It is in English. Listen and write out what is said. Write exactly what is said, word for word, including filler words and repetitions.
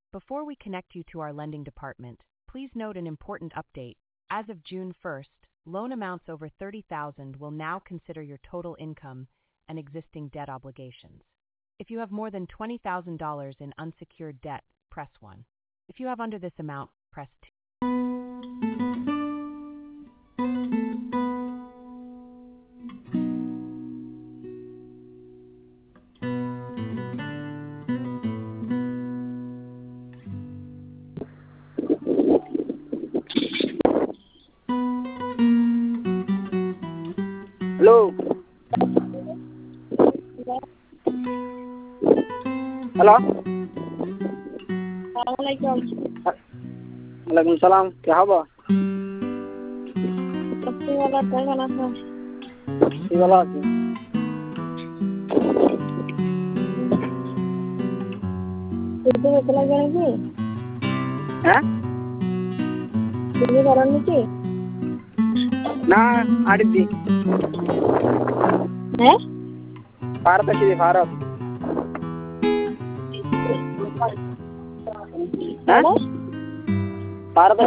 Before we connect you to our lending department, please note an important update. As of June first, loan amounts over thirty thousand dollars will now consider your total income and existing debt obligations. If you have more than twenty thousand dollars in unsecured debt, press one. If you have under this amount, press two. Hello. Hello वालेकुम सलाम क्या हुआ सबसे वाला क्या गाना था ये वाला itu betul lagi हैं ini barang ni ना आडिद्दी eh भारत अच्छी भारत हैं भारत